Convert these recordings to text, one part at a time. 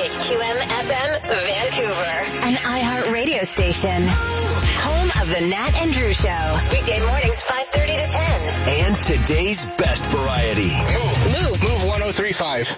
WHQM-FM, Vancouver. An iHeart radio station. Home of the Nat and Drew Show. Weekday mornings 5:30 to 10. And today's best variety. Move 103.5.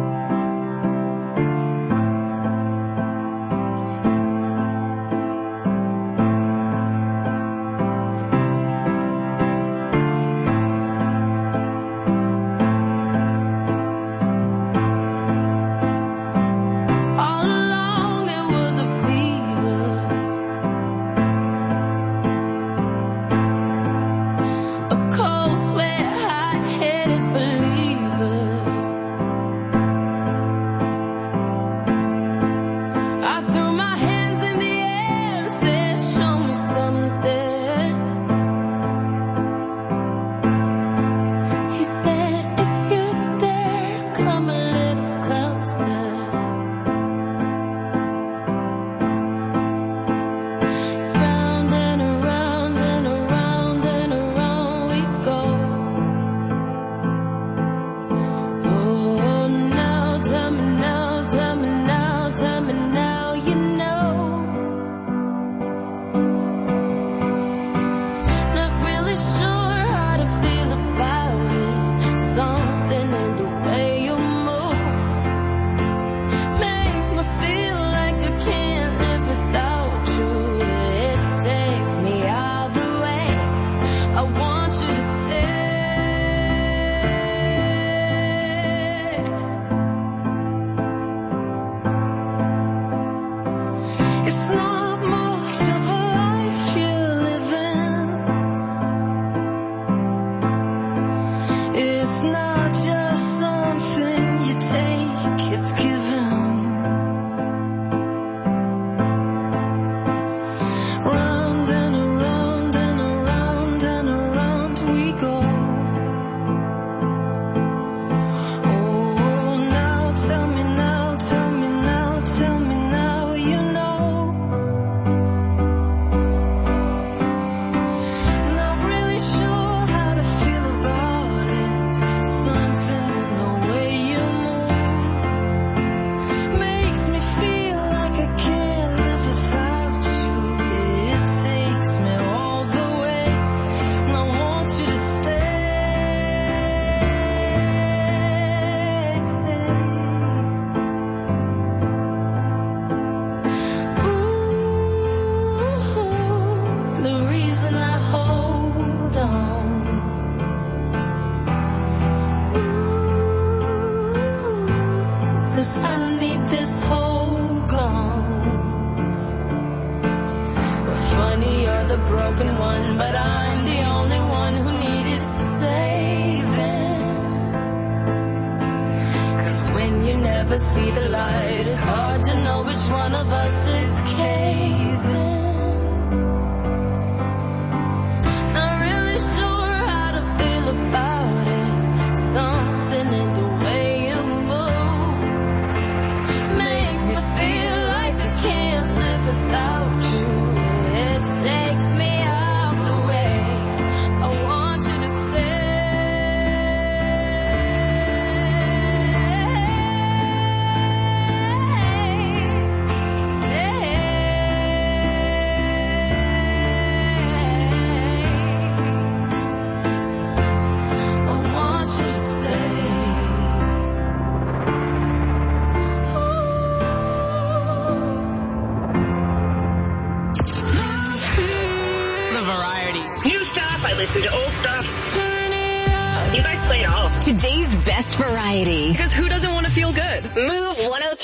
Today's best variety. Because who doesn't want to feel good? Move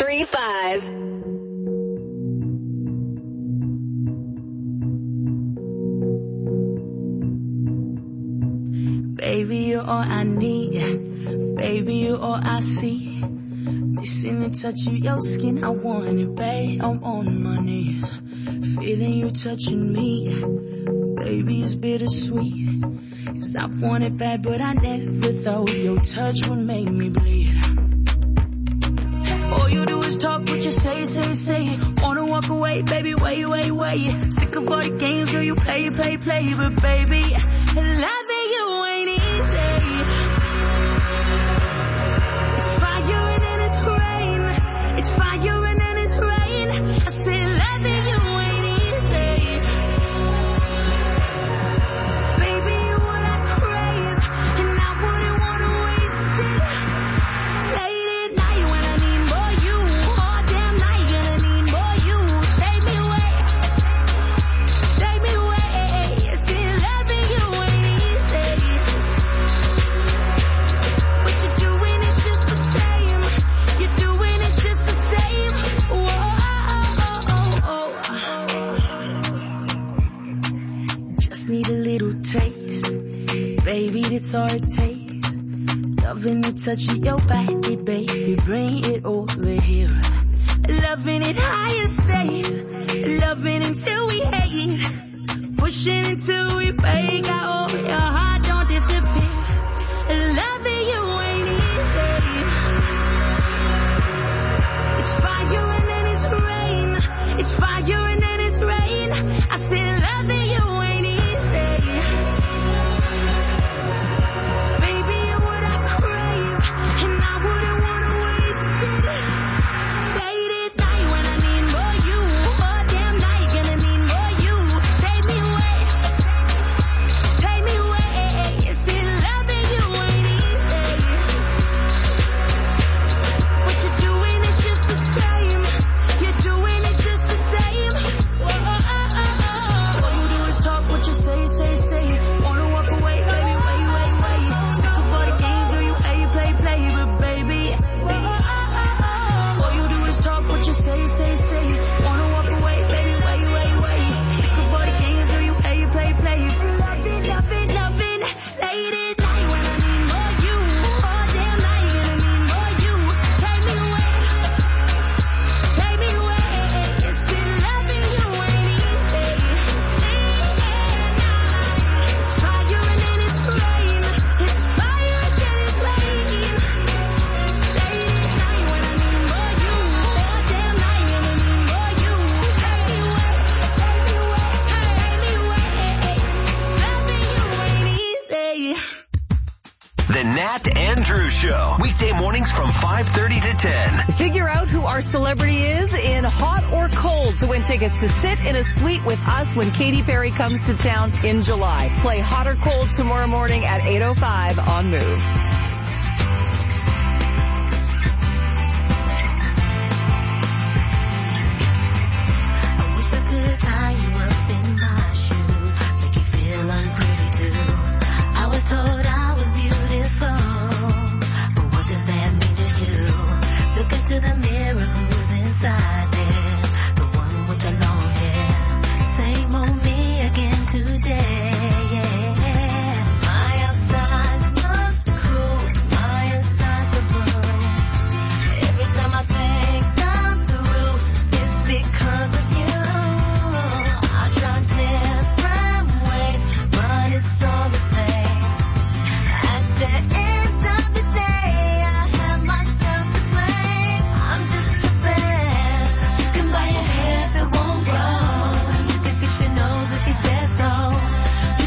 103.5. Baby, you're all I need. Baby, you're all I see. Missing the touch of your skin. I want it, babe. I'm on my knees. Feeling you touching me. Baby, it's bittersweet. 'Cause I want it bad, but I never thought your touch would make me bleed. All you do is talk, what you say. Wanna walk away, baby, wait. Sick of all the games, girl, you play. But baby, loving you ain't easy. It's fire and then it's rain. It's fire it takes. Loving the touch of your body, baby, bring it over here. Loving it higher stakes. Loving until we hate. Pushing until we break out. Your heart don't disappear. Loving you ain't easy. It's fire and then it's rain. It's fire and then it's rain. I said loving you ain't easy. Baby, you're what I crave, and I wouldn't wanna waste it. Late at night when I need more you. All damn night gonna need more you. Take me away. Take me away. You see, loving you ain't easy. But you're doing it just the same. You're doing it just the same. Whoa. All you do is talk what you say, say, say. Wanna walk away, baby, wait, wait, wait. Sick of all the games, girl, you play, play, play, but baby. All you do is talk what you say, say, say. Wanna walk away, baby, wait, wait, wait. Sick of all the games, girl, you play, play, play. Loving, loving, loving. Late at night when I need more you. All damn night and I need more you. Take me away. Take me away. It's been loving you ain't easy. It's fire and then it's rain. It's fire and then it's rain. Late at night when I need more you. All damn night and I need more you. Take me away. Take me away. Take me away. Loving you ain't easy. The Nat and Drew Show. Weekday mornings from 5:30 to 10. Figure out who our celebrity is in Hot or Cold to win tickets to sit in a suite with us when Katy Perry comes to town in July. Play Hot or Cold tomorrow morning at 8:05 on Move. I wish I could tie you up in my shoes, make you feel unpretty too. I was told I was beautiful, but what does that mean to you? Look into the mirror, who's inside there? The one with the long hair. Same old me again today, yeah. My outside look cool, my inside so blue. Every time I think I'm through, it's because of you. I try different ways, but it's all the same. At the end of the day, I have myself to blame. I'm just a fan. You can buy your hair if it won't grow. You can fix your nose if you said so.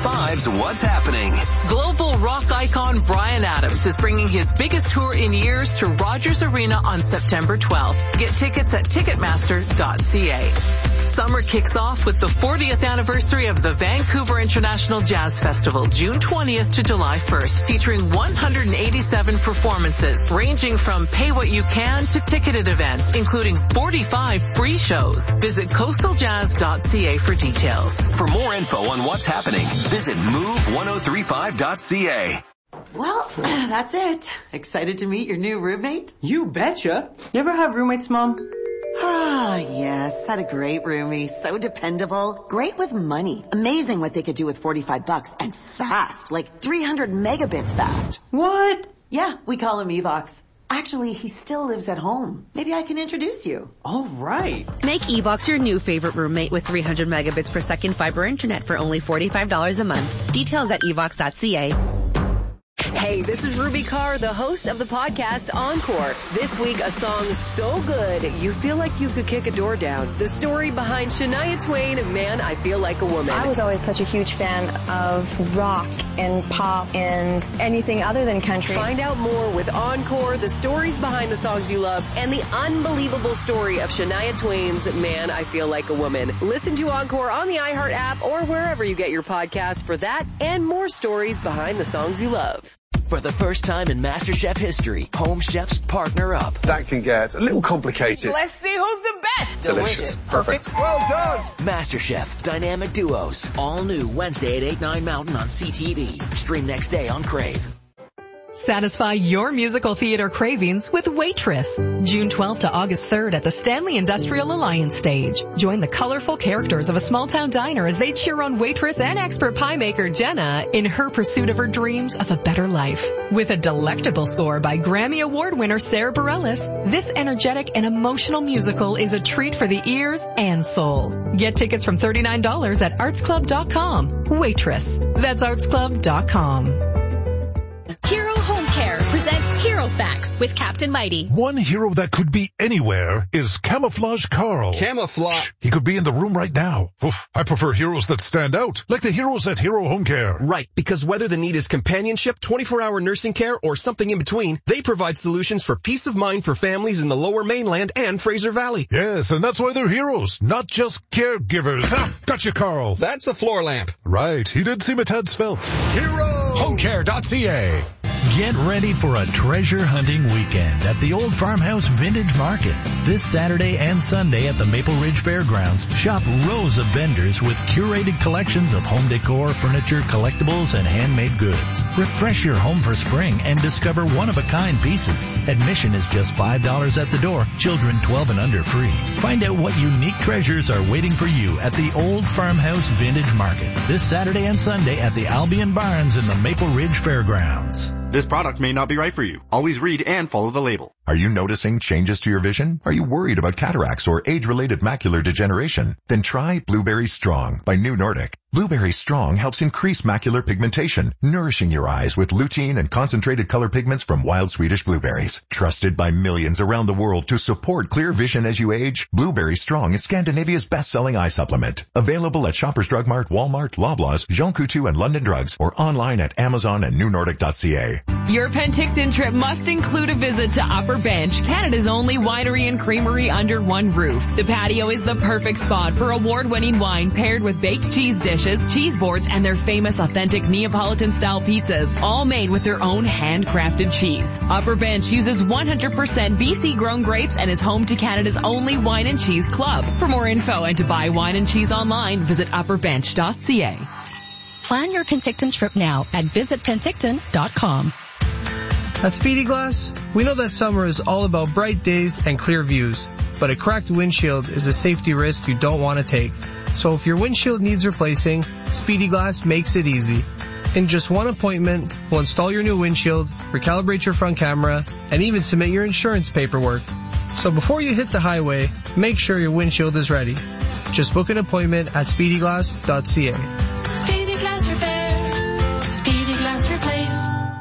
1035's What's Happening. Global rock icon Bryan Adams is bringing his biggest tour in years to Rogers Arena on September 12th. Get tickets at Ticketmaster.ca. Summer kicks off with the 40th anniversary of the Vancouver International Jazz Festival, June 20th to July 1st, featuring 187 performances, ranging from pay what you can to ticketed events, including 45 free shows. Visit coastaljazz.ca for details. For more info on what's happening, visit move1035.ca. Well, that's it. Excited to meet your new roommate? You betcha. You ever have roommates, Mom? Ah, yes. Had a great roomie. So dependable. Great with money. Amazing what they could do with $45 and fast. Like 300 megabits fast. What? Yeah, we call him Evox. Actually, he still lives at home. Maybe I can introduce you. All right. Make Evox your new favorite roommate with 300 megabits per second fiber internet for only $45 a month. Details at evox.ca. Hey, this is Ruby Carr, the host of the podcast Encore. This week, a song so good, you feel like you could kick a door down. The story behind Shania Twain, Man, I Feel Like a Woman. I was always such a huge fan of rock and pop and anything other than country. Find out more with Encore, the stories behind the songs you love, and the unbelievable story of Shania Twain's Man, I Feel Like a Woman. Listen to Encore on the iHeart app or wherever you get your podcasts for that and more stories behind the songs you love. For the first time in MasterChef history, home chefs partner up. That can get a little complicated. Let's see who's the best. Delicious. Perfect. Well done. MasterChef Dynamic Duos. All new Wednesday at 8, 9 Mountain on CTV. Stream next day on Crave. Satisfy your musical theater cravings with Waitress. June 12th to August 3rd at the Stanley Industrial Alliance stage. Join the colorful characters of a small-town diner as they cheer on waitress and expert pie maker Jenna in her pursuit of her dreams of a better life. With a delectable score by Grammy Award winner Sarah Bareilles, this energetic and emotional musical is a treat for the ears and soul. Get tickets from $39 at artsclub.com. Waitress. That's artsclub.com. Hero Home Care presents Hero Facts with Captain Mighty. One hero that could be anywhere is Camouflage Carl. Camouflage? Shh, he could be in the room right now. Oof, I prefer heroes that stand out, like the heroes at Hero Home Care. Right, because whether the need is companionship, 24-hour nursing care, or something in between, they provide solutions for peace of mind for families in the Lower Mainland and Fraser Valley. Yes, and that's why they're heroes, not just caregivers. Gotcha, Carl. That's a floor lamp. Right, he did seem a tad svelte. HeroHomeCare.ca. Get ready for a treasure hunting weekend at the Old Farmhouse Vintage Market. This Saturday and Sunday at the Maple Ridge Fairgrounds, shop rows of vendors with curated collections of home decor, furniture, collectibles, and handmade goods. Refresh your home for spring and discover one-of-a-kind pieces. Admission is just $5 at the door. Children 12 and under free. Find out what unique treasures are waiting for you at the Old Farmhouse Vintage Market. This Saturday and Sunday at the Albion Barns in the Maple Ridge Fairgrounds. This product may not be right for you. Always read and follow the label. Are you noticing changes to your vision? Are you worried about cataracts or age-related macular degeneration? Then try Blueberry Strong by New Nordic. Blueberry Strong helps increase macular pigmentation, nourishing your eyes with lutein and concentrated color pigments from wild Swedish blueberries. Trusted by millions around the world to support clear vision as you age, Blueberry Strong is Scandinavia's best-selling eye supplement. Available at Shoppers Drug Mart, Walmart, Loblaws, Jean Coutu, and London Drugs, or online at Amazon and newnordic.ca. Your Penticton trip must include a visit to Upper Bench, Canada's only winery and creamery under one roof. The patio is the perfect spot for award-winning wine paired with baked cheese dishes, cheese boards, and their famous authentic Neapolitan-style pizzas, all made with their own handcrafted cheese. Upper Bench uses 100% BC-grown grapes and is home to Canada's only wine and cheese club. For more info and to buy wine and cheese online, visit upperbench.ca. Plan your Penticton trip now at visitpenticton.com. At Speedy Glass, we know that summer is all about bright days and clear views, but a cracked windshield is a safety risk you don't want to take. So if your windshield needs replacing, Speedy Glass makes it easy. In just one appointment, we'll install your new windshield, recalibrate your front camera, and even submit your insurance paperwork. So before you hit the highway, make sure your windshield is ready. Just book an appointment at speedyglass.ca. Speedy Glass Repair. Speedy Glass Replace.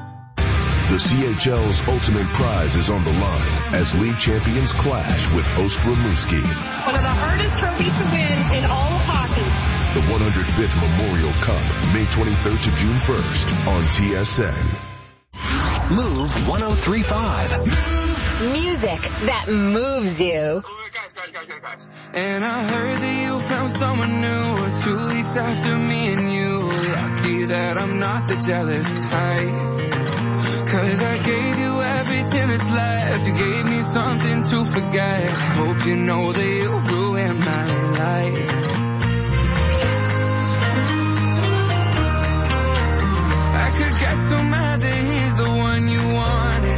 The CHL's ultimate prize is on the line as league champions clash with host Rimouski. One of the hardest trophies to win in all of hockey. The 105th Memorial Cup, May 23rd to June 1st on TSN. Move 103.5. Music that moves you. Guys. And I heard that you found someone new 2 weeks after me and you. Lucky that I'm not the jealous type. 'Cause I gave you everything that's left. You gave me something to forget. Hope you know that you ruined my life. I could get so mad that he's the one you wanted.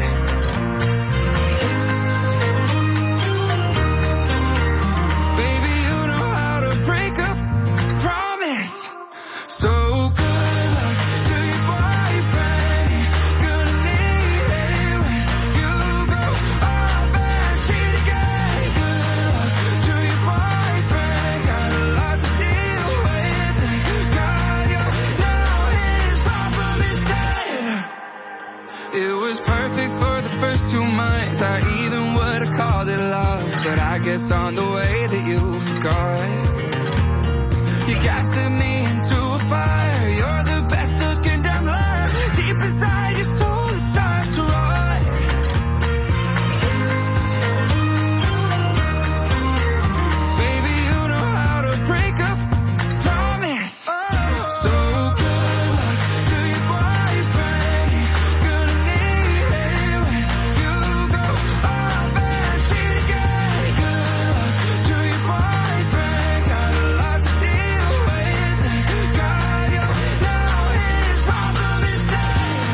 Baby, you know how to break up. Promise. So good luck to your boyfriend. He's gonna need it when you go off and cheat again. Good luck to your boyfriend. Got a lot to deal with. Thank God you know his problem is dead. It was perfect for the first 2 months. I even would have called it love, but I guess on the way that you forgot. You gaslit me into a fire. You're the best looking down the line. Deep inside your soul, it starts to rot. Baby, you know how to break up. Promise. So good luck to your boyfriend. He's gonna need it when you go off and cheat again. Good luck to your boyfriend. Got a lot to deal with. Thank God you know his problem is dead.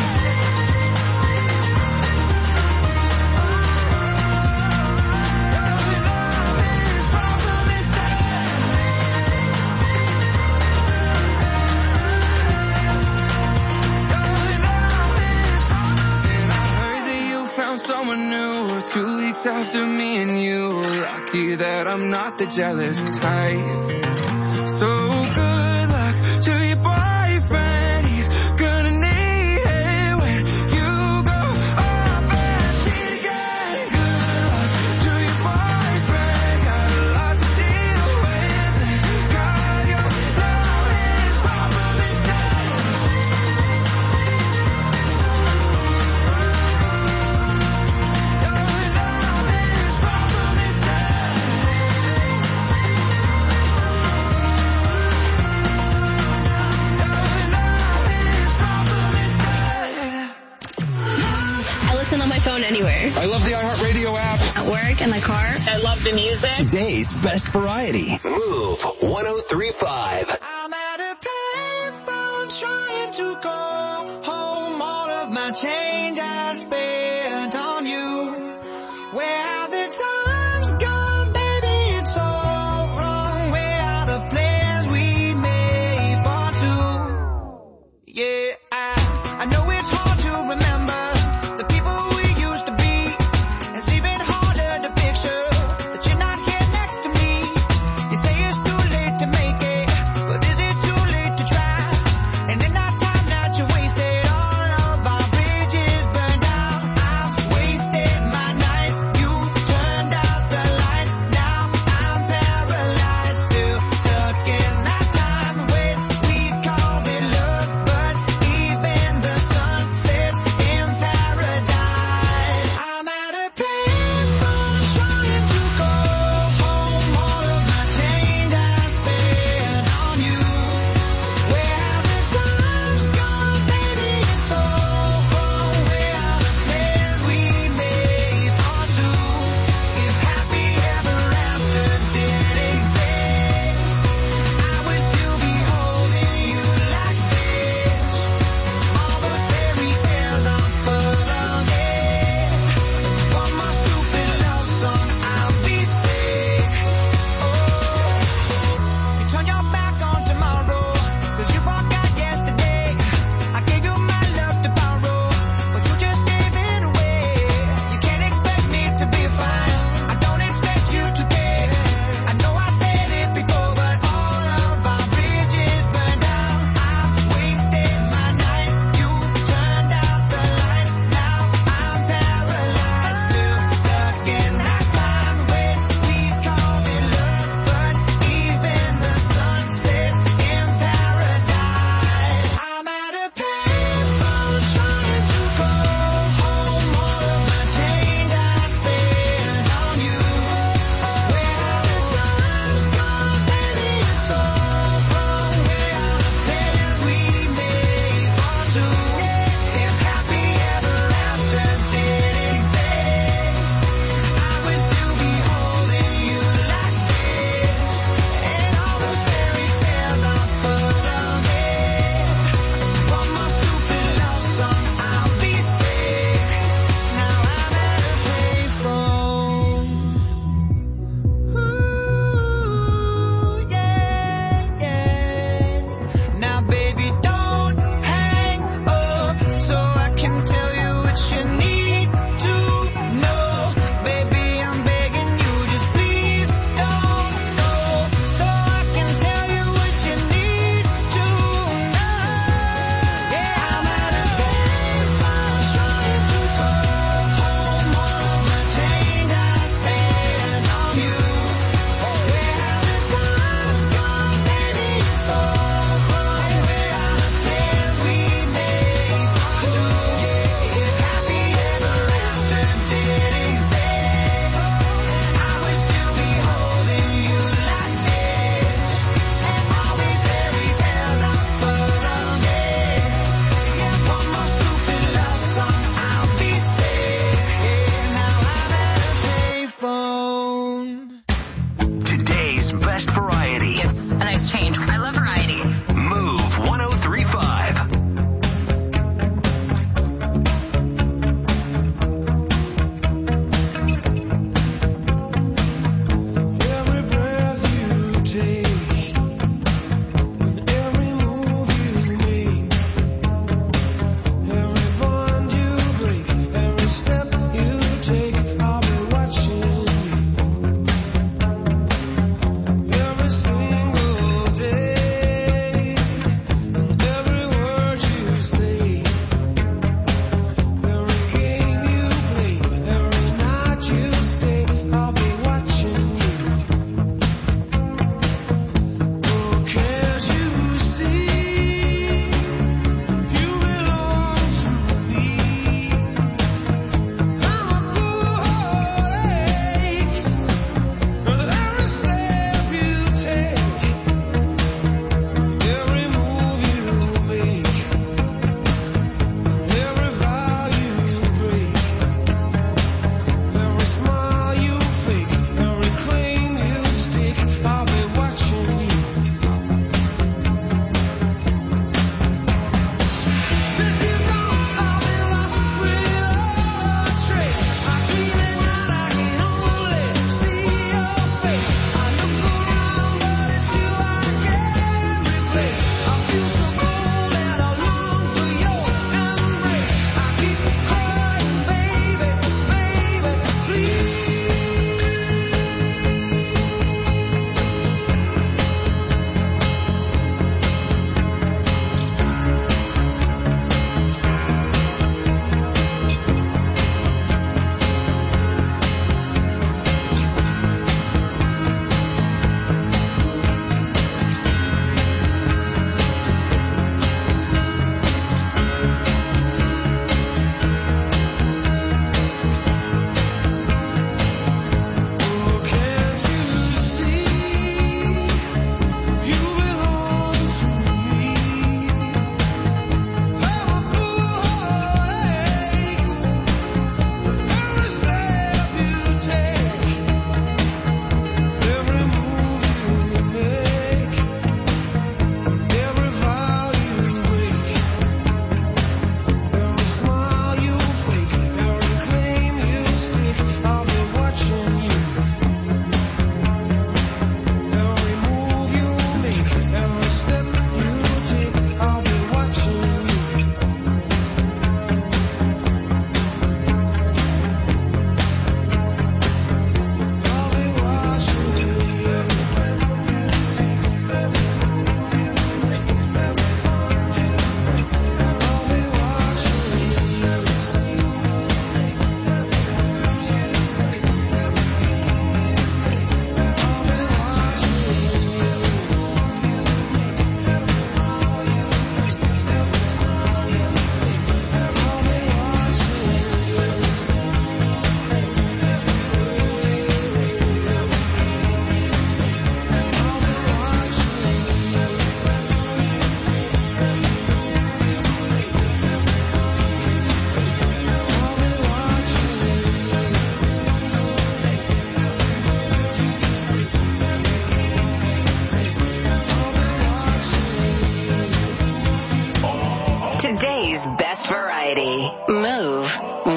And I heard that you found someone new 2 weeks after me and you. Lucky that I'm not the jealous type. So good luck to your boyfriend. He's gonna need it when you go off and cheat again. Good luck to your boyfriend. Got a lot to deal with. Thank God you know his problem is dead. I listen on my phone anywhere. I love the iHeartRadio app. At work, in the car. I love the music. Today's best variety. Move 103.5. I'm at a payphone trying to call home. All of my change I spent on you. Where have the times gone, baby? It's all wrong. Where are the plans we made for two? Yeah, I know it's hard to remember the people we used to be. It's even harder to picture that you're not here next to me. You say it's too late to make it, but is it too late to try? And in that time that you wasted, all of our bridges burned down. I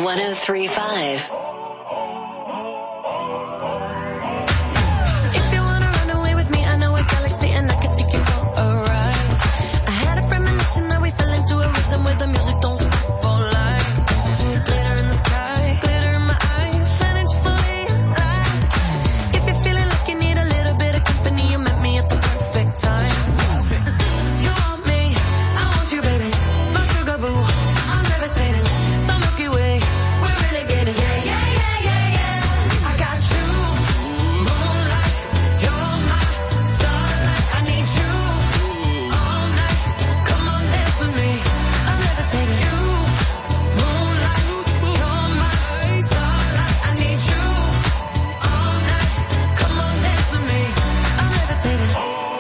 103.5. If you wanna run away with me, I know a galaxy and I can take you for a ride. I had a premonition that we fell into a rhythm where the music don't stop for life. Glitter in the sky, glitter in my eyes, shining just the way you like. If you're feeling like you need a little bit of company, you met me at the perfect time. You want me, I want you, baby, my sugar boo. I'm levitating, the Milky Way, we're renegading. Yeah, yeah, yeah, yeah, yeah. I got you, moonlight, you're my starlight. I need you all night. Come on, dance with me. I'm levitating. You, moonlight, you're my starlight. I need you all night. Come on, dance with me. I'm levitating.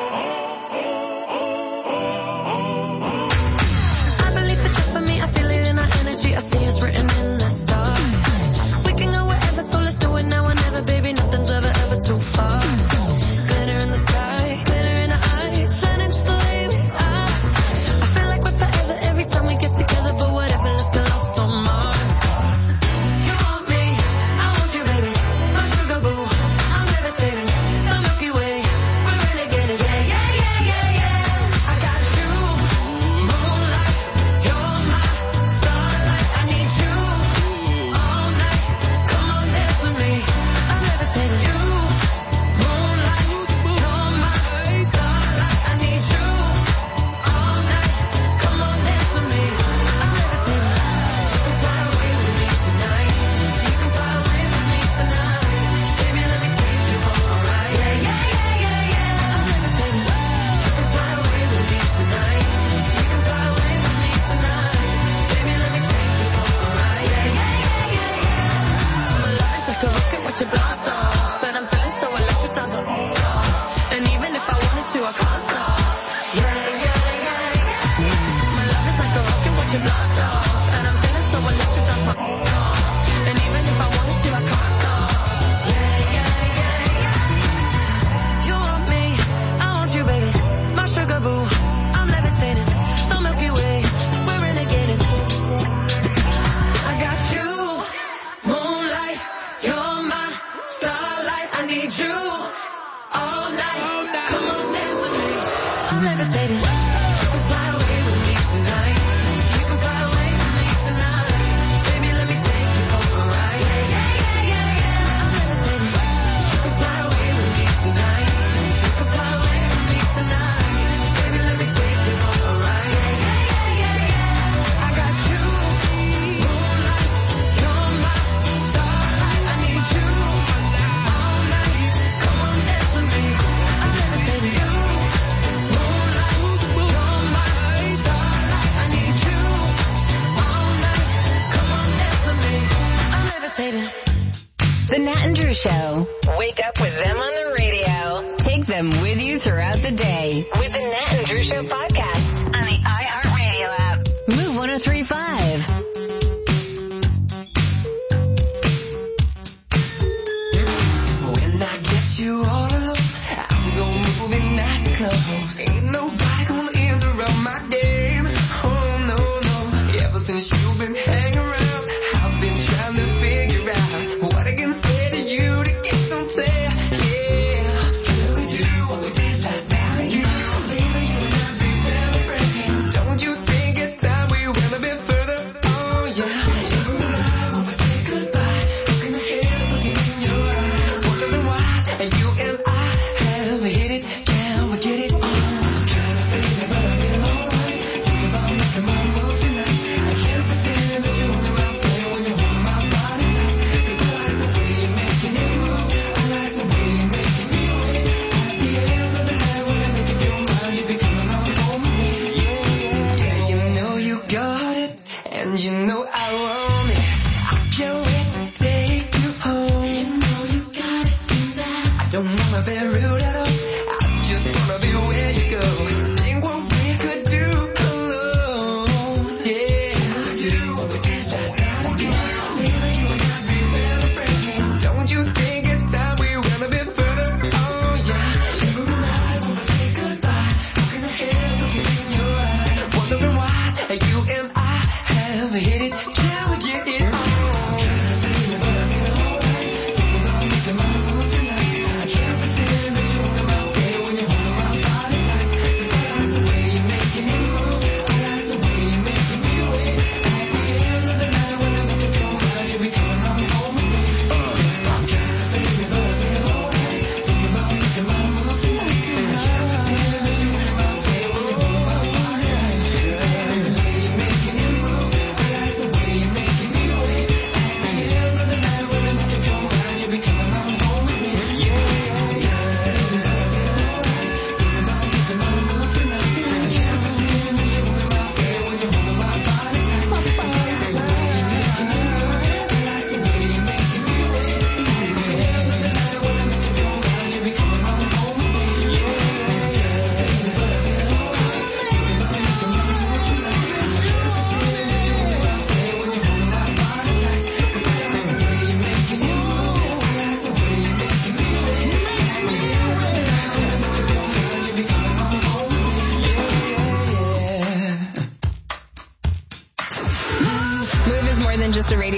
I believe that you're for me. I feel it in our energy. I see it's written in the stars. We can go wherever, so let's do it now or never, baby. Nothing's ever too far. Glitter in the sky, glitter in our eyes, shining just the way we are. I feel like we're forever every time we get together, but whatever, let's get lost on Mars. You want me, I want you, baby, my sugar boo. I'm levitating, the Milky Way, we're renegading. Yeah, yeah, yeah, yeah, yeah. I got you, moonlight, you're my starlight. I need you all night. Come on, dance with me. I'm levitating. You, moonlight, you're my starlight. I need you all night. Come on, dance with me. I'm levitating. You can fly away with me tonight. So you can fly away with me tonight. Baby, let me take you for a ride. Yeah, yeah, yeah, yeah, yeah. I'm levitating. You can fly away with me tonight. So you can fly away with me tonight. Baby, let me take you for a ride. Yeah, yeah, yeah, yeah, yeah. My love is like a rocket with your blast off, and I'm feeling so electric, that's what it's off. And even if I wanted to, I can't stop. Yeah, yeah, yeah, yeah. My love is like a rocket with your blast off, and I'm feeling so electric, that's what it's off. And even if I wanted to, I can't stop. Yeah, yeah, yeah, yeah. You want me, I want you, baby, my sugar boo. I'm levitating, the Milky Way, we're renegading. I got you, moonlight, you're my starlight. I need you all night. Come on, dance with me. I'm levitating. You can fly away with me tonight. So you can fly away with me tonight. Baby, let me take you for a ride. Yeah, yeah, yeah, yeah, yeah. I'm levitating. You can fly away with me tonight. So you can fly away with me tonight. Baby, let me take you for a ride. Yeah, yeah, yeah, yeah, yeah. I got you, moonlight, you're my starlight. I need you all night. Come on, dance with me. I'm levitating. You, moonlight, you're my starlight. I need you all night. Come on, dance with me. I'm levitating. The Nat and Drew Show. Wake up with them on the radio. Take them with you throughout the day with the Nat and Drew Show podcast on the iHeartRadio app. Move 103.5. When I get you all alone, I'm gonna move in nice clothes. Ain't nobody gonna interrupt my game. Oh no, no. Ever since you've been hanging around, I've been trying to figure out what I can say to you to get some play. Yeah, can we do what we did last night? You, baby, you and I be very brave. Don't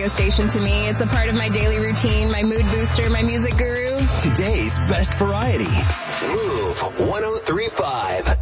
radio station to me. It's a part of my daily routine, my mood booster, my music guru. Today's best variety. Move 103.5.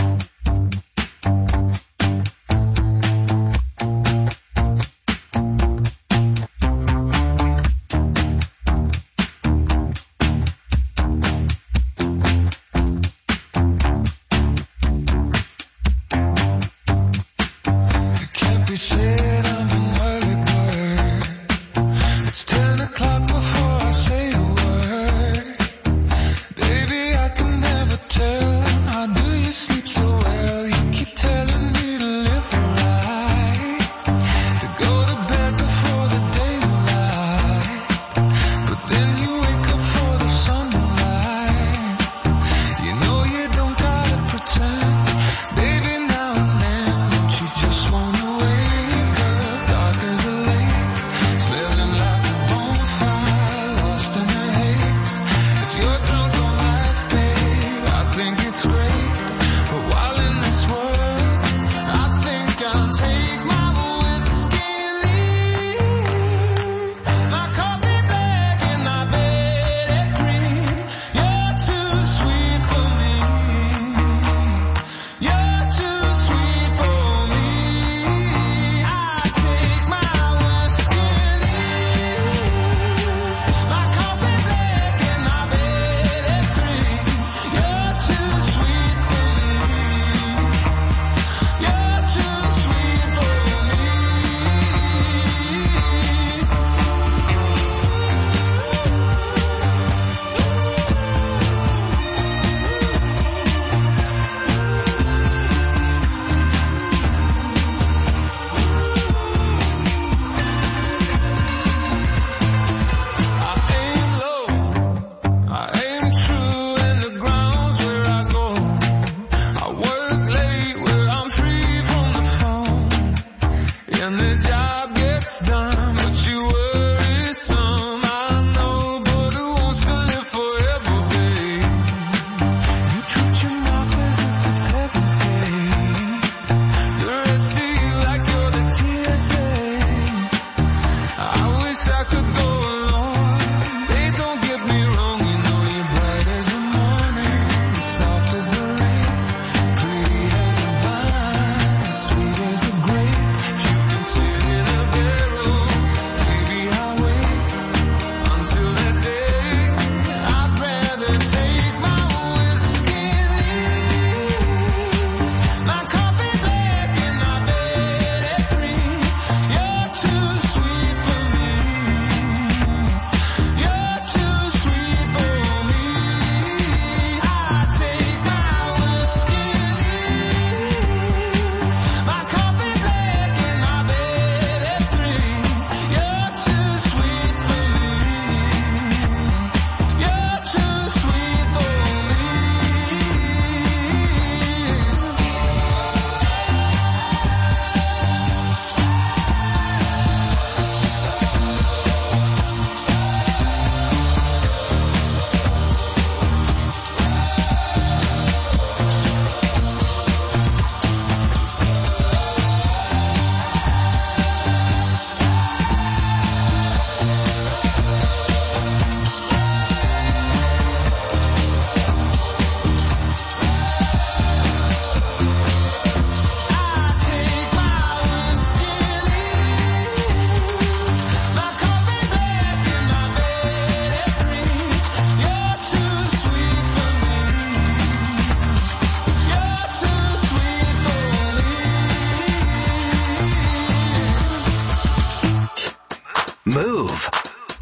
Move.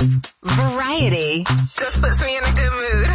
Variety. Just puts me in a good mood.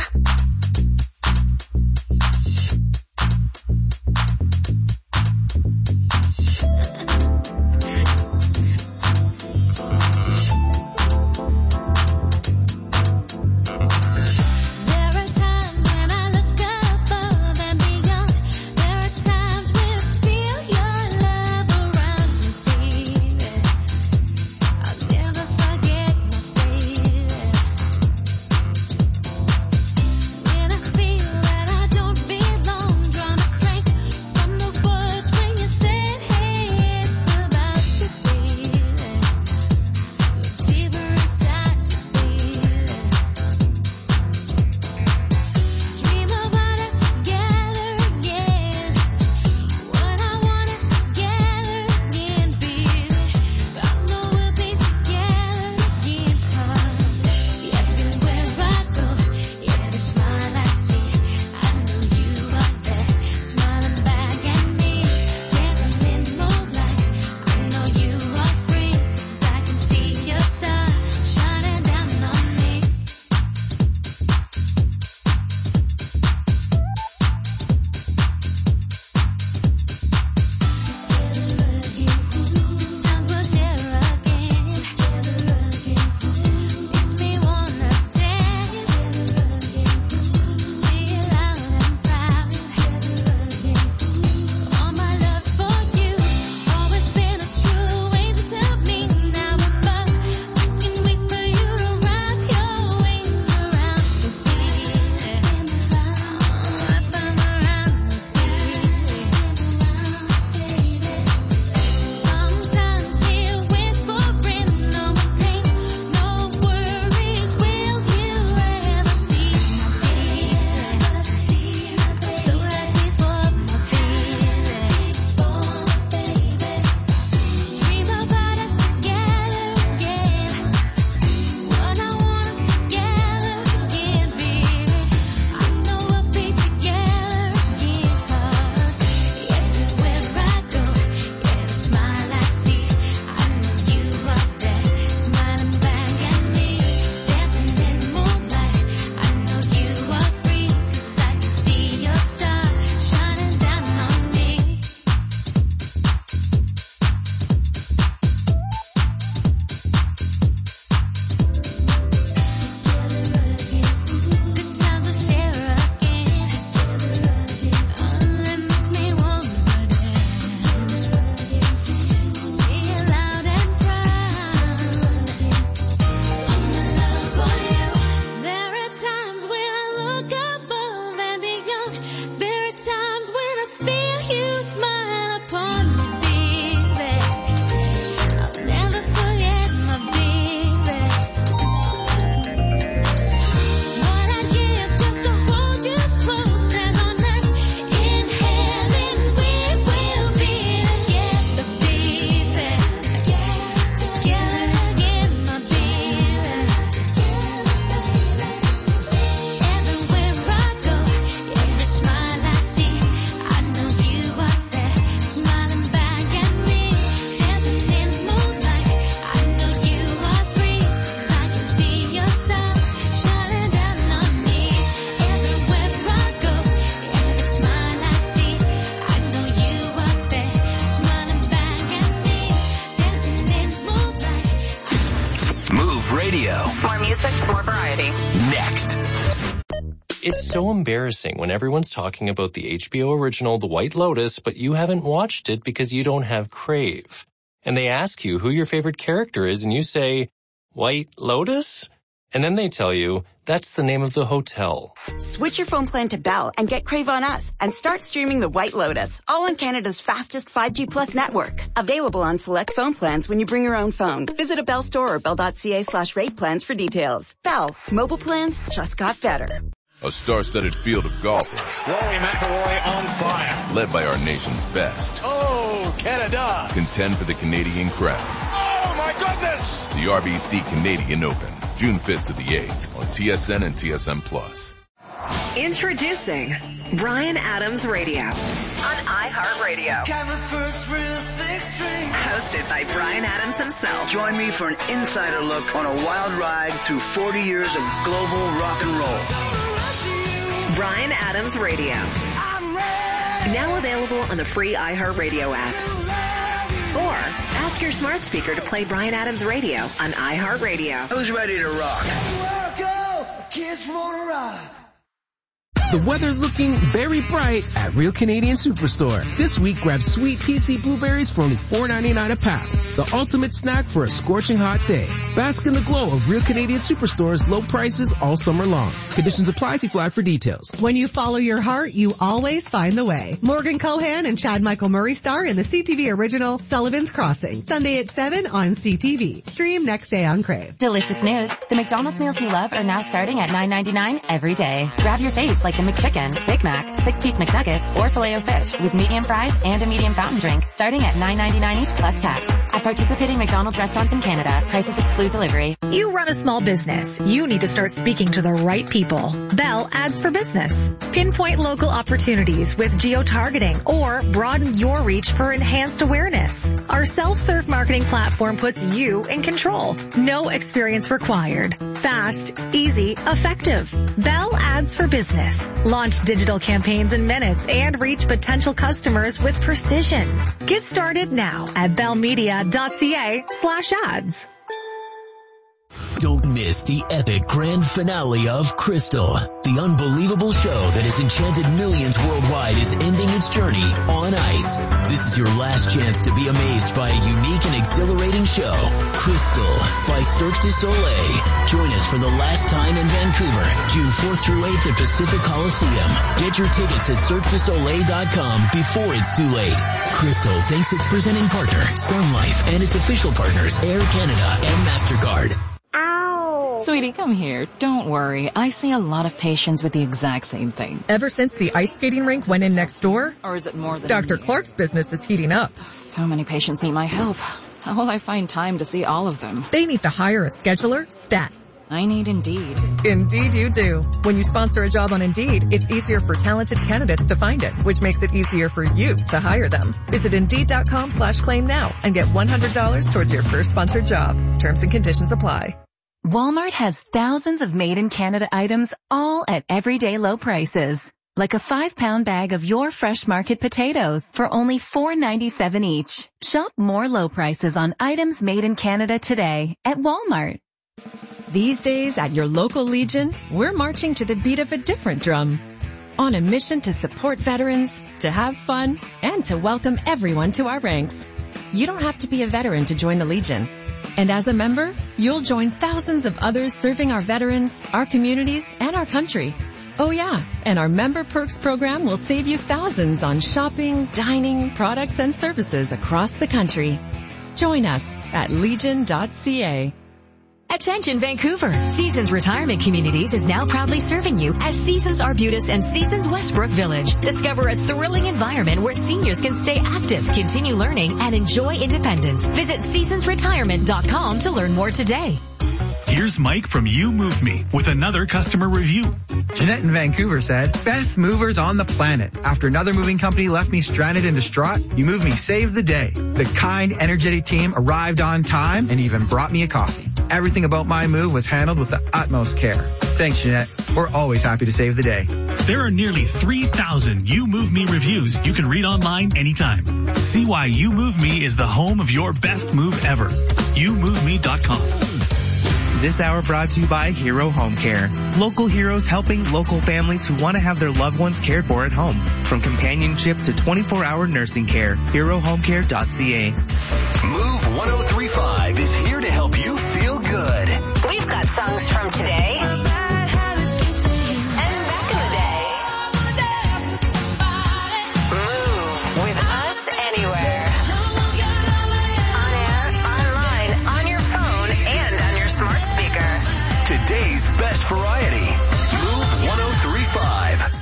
Radio. More music, more variety. Next. It's so embarrassing when everyone's talking about the HBO original The White Lotus, but you haven't watched it because you don't have Crave. And they ask you who your favorite character is, and you say, White Lotus? And then they tell you, that's the name of the hotel. Switch your phone plan to Bell and get Crave on Us and start streaming The White Lotus, all on Canada's fastest 5G Plus network. Available on select phone plans when you bring your own phone. Visit a Bell store or bell.ca/rate plans for details. Bell, mobile plans just got better. A star-studded field of golfers. Rory McIlroy on fire. Led by our nation's best. Oh, Canada. Contend for the Canadian crown. Oh, my goodness. The RBC Canadian Open, June 5th to the 8th on TSN and TSN+. Introducing Bryan Adams Radio on iHeartRadio. Hosted by Bryan Adams himself. Join me for an insider look on a wild ride through 40 years of global rock and roll. Bryan Adams Radio. Now available on the free iHeartRadio app. Or ask your smart speaker to play Bryan Adams Radio on iHeartRadio. Who's ready to rock? Kids wanna rock. The weather's looking very bright at Real Canadian Superstore. This week, grab sweet PC blueberries for only $4.99 a pack. The ultimate snack for a scorching hot day. Bask in the glow of Real Canadian Superstore's low prices all summer long. Conditions apply. See flag for details. When you follow your heart, you always find the way. Morgan Cohan and Chad Michael Murray star in the CTV original Sullivan's Crossing. Sunday at 7 on CTV. Stream next day on Crave. Delicious news. The McDonald's meals you love are now starting at $9.99 every day. Grab your faves like the McChicken, Big Mac, 6-piece McNuggets, or Filet-O-Fish with medium fries and a medium fountain drink starting at $9.99 each plus tax. At participating McDonald's restaurants in Canada, prices exclude delivery. You run a small business. You need to start speaking to the right people. Bell Ads for Business. Pinpoint local opportunities with geo-targeting or broaden your reach for enhanced awareness. Our self-serve marketing platform puts you in control. No experience required. Fast, easy, effective. Bell Ads for Business. Launch digital campaigns in minutes and reach potential customers with precision. Get started now at bellmedia.ca/ads. Don't miss the epic grand finale of Crystal. The unbelievable show that has enchanted millions worldwide is ending its journey on ice. This is your last chance to be amazed by a unique and exhilarating show, Crystal by Cirque du Soleil. Join us for the last time in Vancouver, June 4th through 8th at Pacific Coliseum. Get your tickets at CirqueDuSoleil.com before it's too late. Crystal thanks its presenting partner, Sun Life, and its official partners, Air Canada and MasterCard. Sweetie, come here. Don't worry. I see a lot of patients with the exact same thing. Ever since the ice skating rink went in next door? Or is it more than... Dr. Clark's business is heating up. So many patients need my help. How will I find time to see all of them? They need to hire a scheduler, stat. I need Indeed. Indeed you do. When you sponsor a job on Indeed, it's easier for talented candidates to find it, which makes it easier for you to hire them. Visit Indeed.com/claim now and get $100 towards your first sponsored job. Terms and conditions apply. Walmart has thousands of made-in-Canada items, all at everyday low prices. Like a 5-pound bag of your fresh market potatoes for only $4.97 each. Shop more low prices on items made in Canada today at Walmart. These days at your local Legion, we're marching to the beat of a different drum. On a mission to support veterans, to have fun, and to welcome everyone to our ranks. You don't have to be a veteran to join the Legion. And as a member, you'll join thousands of others serving our veterans, our communities, and our country. Oh yeah, and our Member Perks program will save you thousands on shopping, dining, products, and services across the country. Join us at legion.ca. Attention Vancouver! Seasons Retirement Communities is now proudly serving you as Seasons Arbutus and Seasons Westbrook Village. Discover a thrilling environment where seniors can stay active, continue learning, and enjoy independence. Visit seasonsretirement.com to learn more today. Here's Mike from You Move Me with another customer review. Jeanette in Vancouver said, best movers on the planet. After another moving company left me stranded and distraught, You Move Me saved the day. The kind, energetic team arrived on time and even brought me a coffee. Everything about my move was handled with the utmost care. Thanks, Jeanette. We're always happy to save the day. There are nearly 3,000 You Move Me reviews you can read online anytime. See why You Move Me is the home of your best move ever. YouMoveMe.com. this hour brought to you by Hero Home Care. Local heroes helping local families who want to have their loved ones cared for at home. From companionship to 24-hour nursing care. HeroHomeCare.ca. Move 103.5 is here to help you feel good. We've got songs from today and back in the day. Move with us anywhere. On air, online, on your phone, and on your smart speaker. Today's best variety. Move 103.5.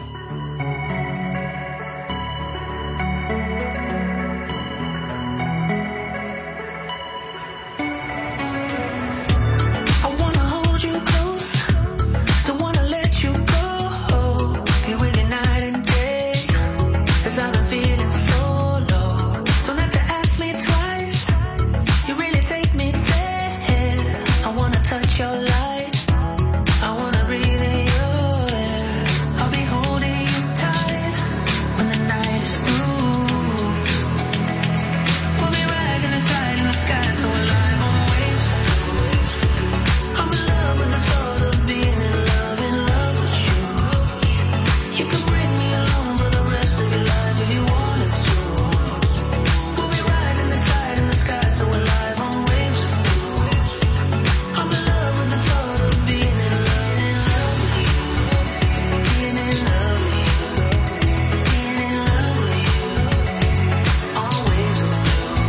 Your light, I wanna breathe in your air. I'll be holding you tight when the night is through. We'll be riding the tide in the sky so alive on waves. I'm in love with the thought of being in love with you. You can bring me along for the rest of your life if you wanted to. We'll be riding the tide in the sky so alive on waves. I'm in love with the thought of being in love with you. Being in love with you. Being in love with you. Always with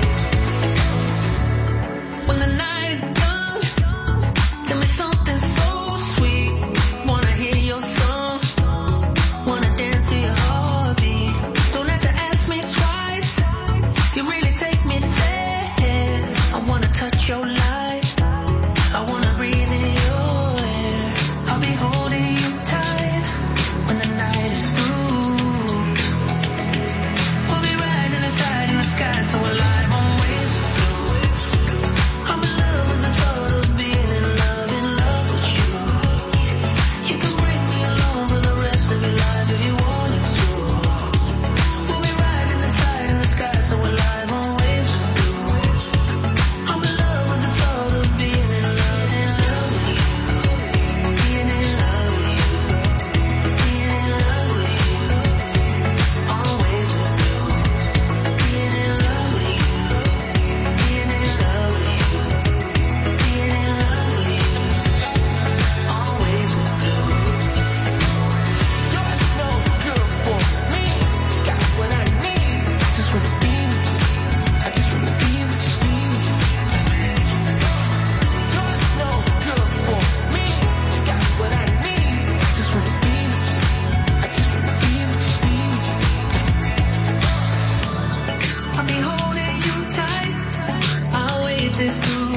you. When the night is done, tell me something so sweet. Wanna hear your song. Wanna dance to your heartbeat. Don't have to ask me twice. You really take me there. I wanna touch your life. I wanna breathe in your air. I'll be holding you tight when the night is through. We'll be riding the tide in the sky so alive on waves. I'm in love with the thought of being in love with you. You can bring me along for the rest of your life if you wanted to. We'll be riding the tide in the sky so alive on waves. I'm in love with the thought of being in love with you. Being in love with you. Being in love with you. Always with you. Being in love with you. Being in love with you. Being in love with you. Always with you. You're no good for me. You got what I need. I just wanna be with you. I just wanna be with you. Be with you. You're no good for me. You got what I need. I just wanna be with you. I just wanna be with you. Be with you. I'll be holding you tight. I'll wait this through.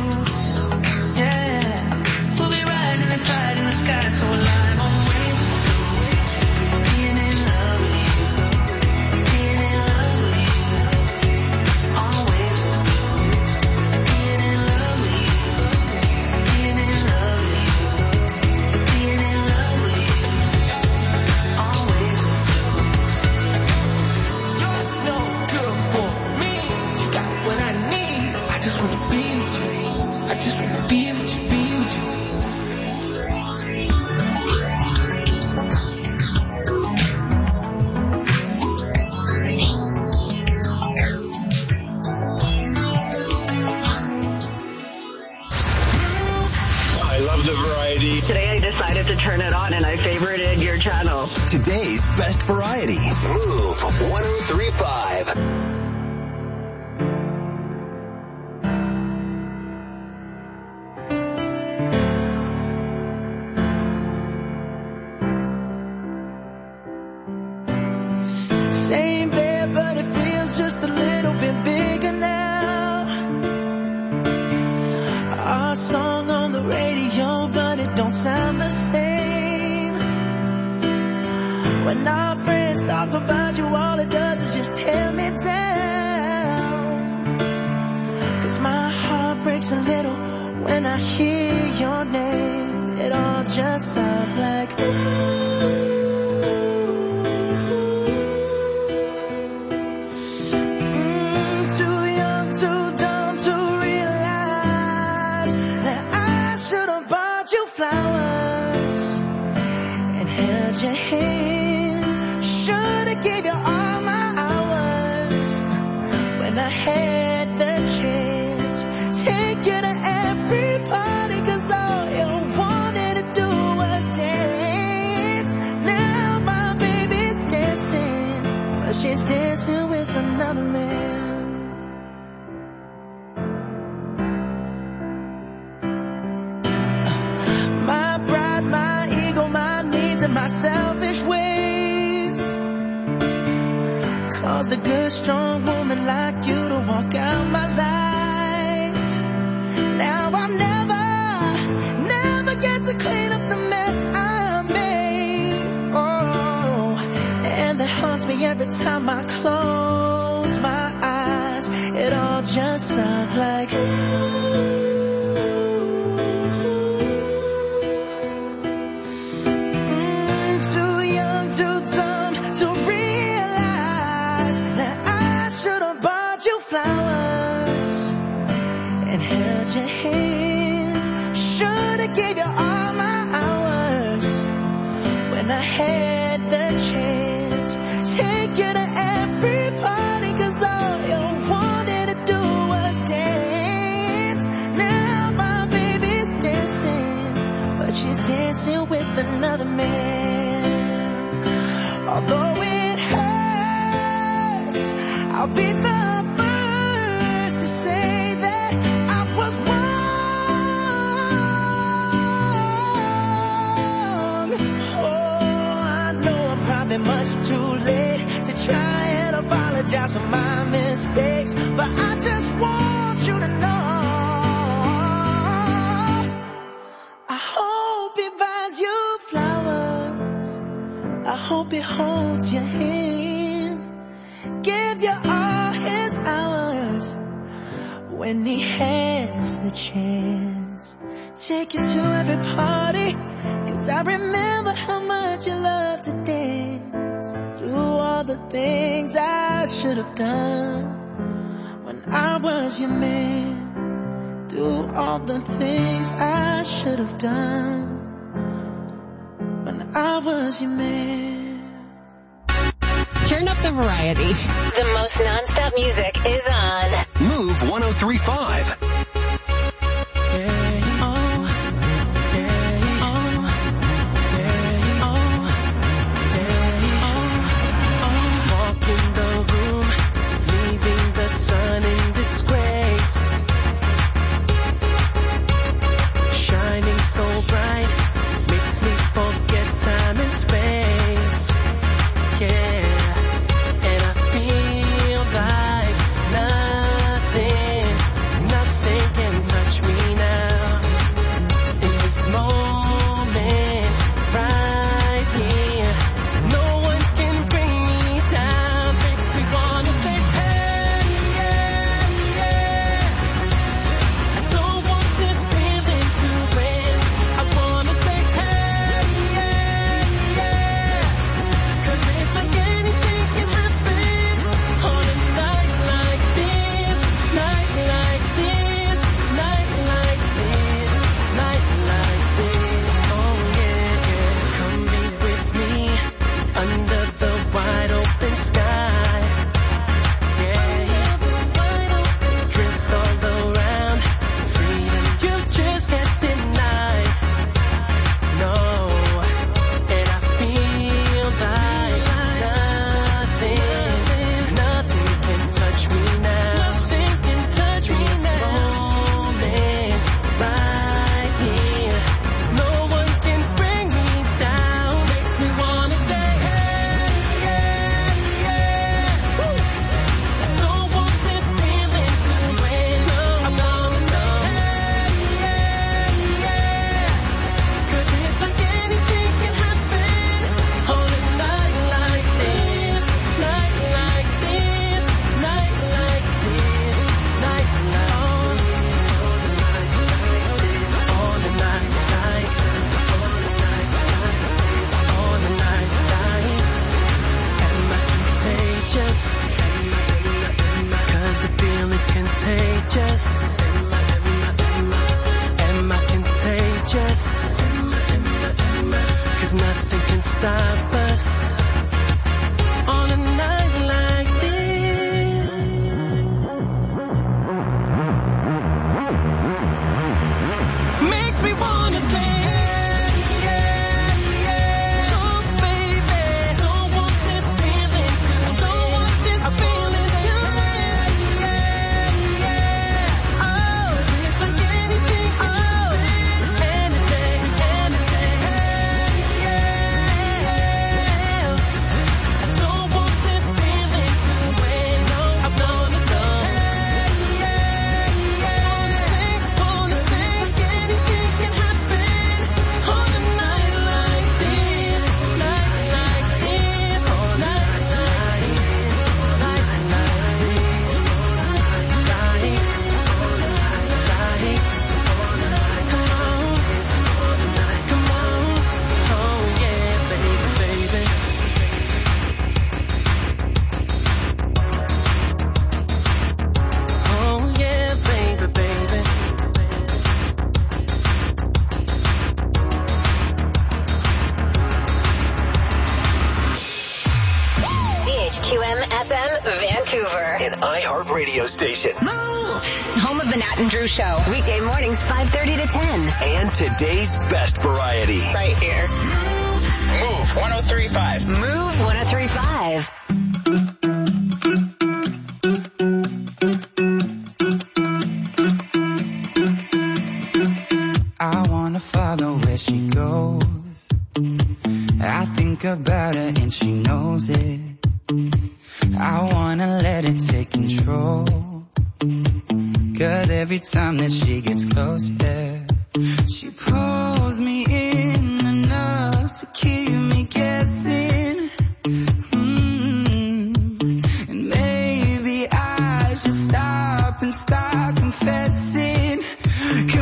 Yeah. We'll be riding the tide in the sky so alive on waves. Being in love with you. Being in love with you. Always with you. Being in love with you. Being in love with you. Being in love with you. Always with you. You're no good for me. You got what I need. I just wanna be with you. I just wanna be with you. Be with you. I love the variety. Today I decided to turn it on and I favorited your channel. Today's best variety. Move 103.5. Same bed, but it feels just a little bit bigger now. Our song on the radio, but it don't sound the same. When our friends talk about you, all it does is just tear me down. 'Cause my heart breaks a little when I hear your name. It all just sounds like ooh. Too young, too dumb to realize that I should flowers and held your hand. Should've gave you all my hours when I had the chance. Take you to every party, 'cause all you wanted to do was dance. Now my baby's dancing, but she's dancing with another man. My pride, my ego, my needs, and my selfish ways caused a good, strong woman like you to walk out my life. Now I'll never get to clean up the mess I made. Oh, and that haunts me every time I close my eyes. It all just sounds like too young, too dumb to realize that I should have bought you flowers and held your hand. Should have gave you all my hours when I had the chance. Take you to every party, 'cause all you wanted to do was dance. Now my baby's dancing, but she's dancing with another man. Although it hurts, I'll be the first to say that I was wrong. Oh, I know I'm probably much too late to try and apologize for my mistakes, but I just want you to know I hope he buys you flowers. I hope he holds your hand, give you all his hours when he has the chance. Take you to every party, 'cause I remember how much you loved to dance. Do all the things I should have done when I was your man. Do all the things I should have done when I was your man. Turn up the variety. The most non-stop music is on Move 103.5. Walk in the room, leaving the sun in disgrace. Shining so bright, makes me forget time and space. Yeah, and I feel like nothing can touch me now. In this moment, right here, no one can bring me down. Makes me wanna say, hey, yeah, yeah. I don't want this feeling to end. I wanna 'cause nothing can stop us on a night like this. Makes me wanna say Radio station. Move! Home of the Nat and Drew Show. Weekday mornings 5:30 to 10. And today's best variety. Right here. Move 103.5. Move 103.5. I wanna follow where she goes. I think about her and she knows it. I wanna let it take control, 'cause every time that she gets close, yeah, she pulls me in enough to keep me guessing. And maybe I should stop and start confessing,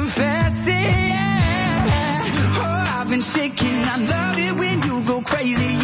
yeah. Oh, I've been shaking, I love it when you go crazy.